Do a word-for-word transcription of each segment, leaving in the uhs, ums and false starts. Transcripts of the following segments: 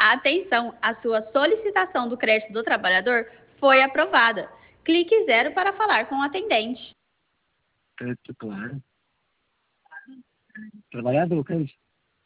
Atenção, a sua solicitação do crédito do trabalhador foi aprovada. Clique zero para falar com o atendente. Crédito, claro. Trabalhador, que é isso?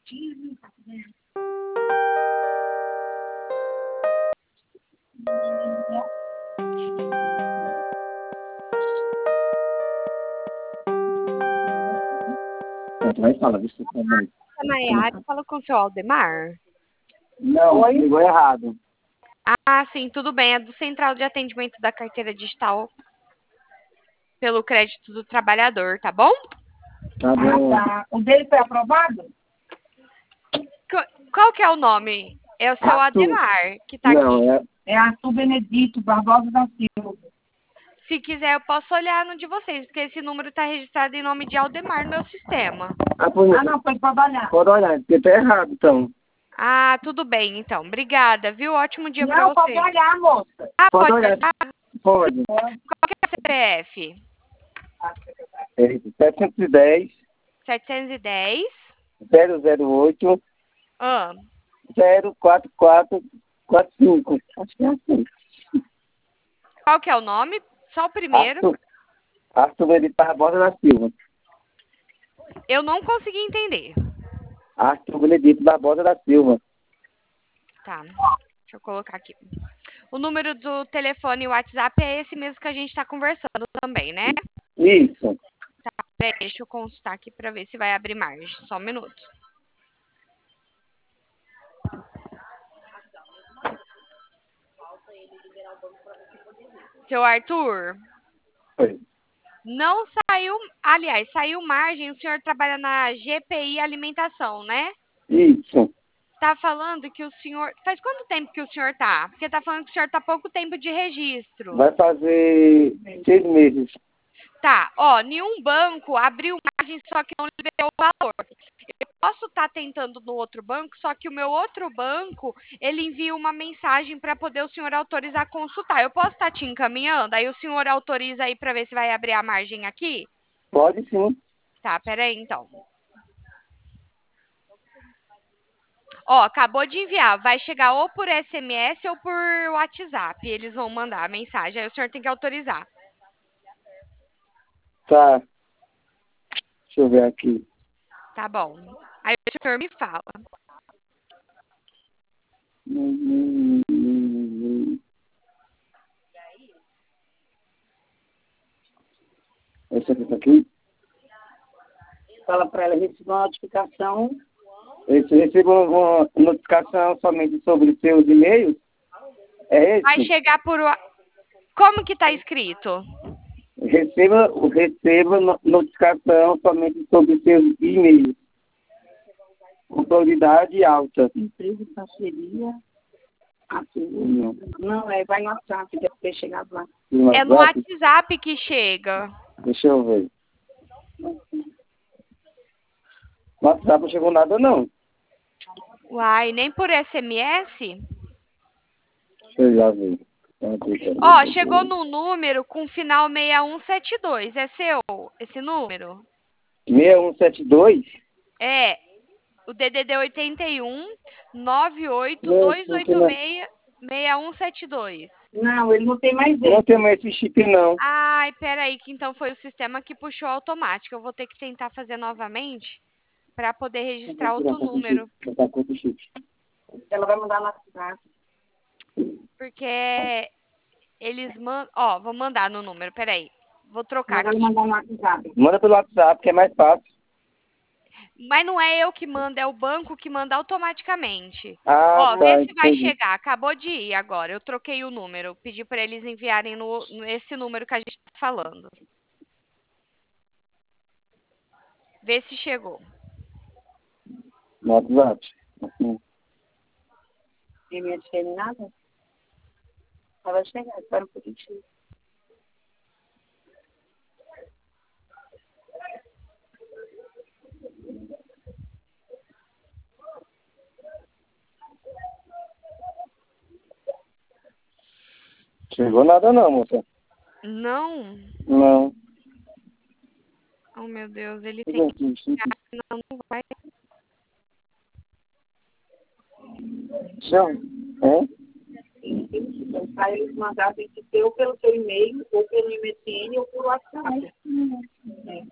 Tu vai falar, deixa eu falar. A Nayara fala com o seu Aldemar? Não, ligou errado. Ah, sim, tudo bem. É do Central de Atendimento da Carteira Digital pelo crédito do trabalhador, tá bom? Tá bom. Ah, tá. O dele foi aprovado? Qu- Qual que é o nome? É o seu Arthur. Ademar, que tá Não, aqui. é... É Arthur Benedito Barbosa da Silva. Se quiser, eu posso olhar no de vocês, porque esse número tá registrado em nome de Aldemar no meu sistema. Ah, por Ah, não, pode trabalhar. Pode olhar, porque tá errado, então. Ah, tudo bem, então. Obrigada, viu? Ótimo dia pra Não, pode você. olhar, moça. Ah, Pode pode olhar. olhar? Pode. Qual que é o C P F? É setecentos e dez, setecentos e dez. zero zero oito, Ah, zero quatro quatro quatro cinco. Acho que é assim. qual que é o nome? Só o primeiro. Arthur, Arthur Benedito Barbosa da Silva. Eu não consegui entender. Arthur Benedito Barbosa da Silva. Tá, deixa eu colocar aqui. O número do telefone e o WhatsApp é esse mesmo que a gente tá conversando também, né? Isso. Peraí, deixa eu consultar aqui pra ver se vai abrir margem. Só um minuto. Seu Arthur, Foi. não saiu. Aliás, saiu margem. O senhor trabalha na G P I Alimentação, né? Isso. Tá falando que o senhor. Faz quanto tempo que o senhor tá? Porque tá falando que o senhor tá pouco tempo de registro. Vai fazer seis meses. Tá, ó, nenhum banco abriu margem, só que não liberou o valor. Eu posso estar tentando no outro banco, só que o meu outro banco, ele envia uma mensagem para poder o senhor autorizar a consultar. Eu posso estar te encaminhando? Aí o senhor autoriza aí para ver se vai abrir a margem aqui? Pode sim. Tá, peraí então. Ó, acabou de enviar. Vai chegar ou por S M S ou por WhatsApp. Eles vão mandar a mensagem. Aí o senhor tem que autorizar. Tá. Deixa eu ver aqui. Tá bom. Aí o senhor me fala. Esse aqui tá aqui. Fala para ela receber uma notificação. Esse recebo uma notificação somente sobre seus e-mails. É esse? Vai chegar por. wa- Como que tá escrito? Receba, receba no- notificação somente sobre seus e-mails. Com prioridade alta. Empresa de parceria. Não. Não, é, vai no WhatsApp, deve ter chegado lá. É no WhatsApp que chega. Deixa eu ver. No WhatsApp não chegou nada, não. Uai, nem por S M S? Deixa eu já ver. Ó, chegou no número com final seis um sete dois. É seu esse número? seis um sete dois? É. O D D D oitenta e um, nove oito dois oito seis, seis um sete dois. Não, ele não tem mais Não esse. tem mais esse chip, não. Ai, peraí, que então foi o sistema que puxou automático. Eu vou ter que tentar fazer novamente para poder registrar outro número. Tá com esse chip. Ela vai mandar no WhatsApp. Porque eles mandam. Ó, vou mandar no número, peraí. Vou trocar Ela vai aqui. mandar no WhatsApp. Manda pelo WhatsApp, que é mais fácil. Mas não é eu que mando, é o banco que manda automaticamente. Ah, Ó, tá, vê se vai entendi. chegar. Acabou de ir agora. Eu troquei o número. Pedi para eles enviarem no, nesse número que a gente tá falando. Vê se chegou. No WhatsApp. Assim. Tem minha tia nada? Ela vai chegar, espera um pouquinho. Chegou nada não, moça. Não? Não. Oh, meu Deus, ele tem que enviar, senão não vai. Deixa eu... Hein? Para eles mandarem tem que ser ou pelo seu e-mail, ou pelo M S N, ou por WhatsApp. É.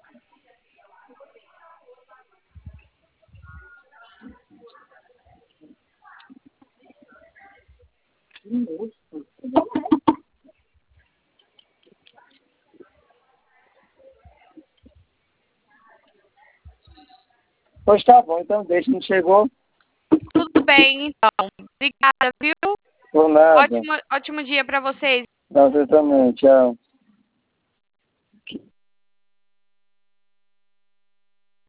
Pois tá bom, então deixa, não chegou? Tudo bem, então. Obrigada, viu? Por nada. Ótimo, ótimo dia para vocês. Pra você também, tchau.